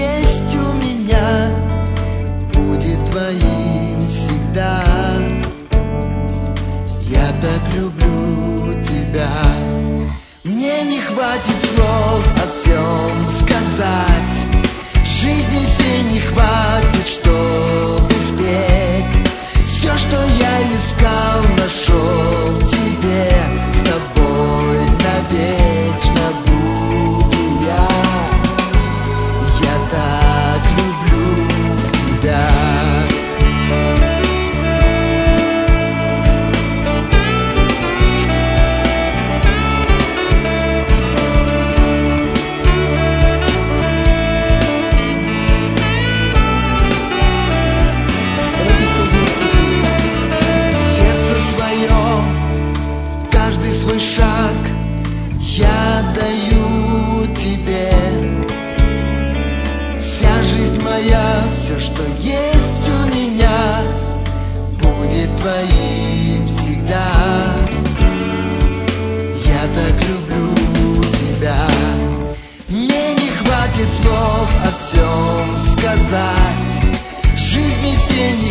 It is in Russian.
есть у меня, будет твоим всегда. Я так люблю тебя. Мне не хватит слов о всем сказать, жизни всей не хватит, чтобы спеть. Все, что я искал, нашел в тебе. С тобой навечно буду я. Я так люблю тебя. Свой шаг я даю тебе. Вся жизнь моя, все, что есть у меня, будет твоим всегда. Я так люблю тебя. Мне не хватит слов о всем сказать, жизни всей не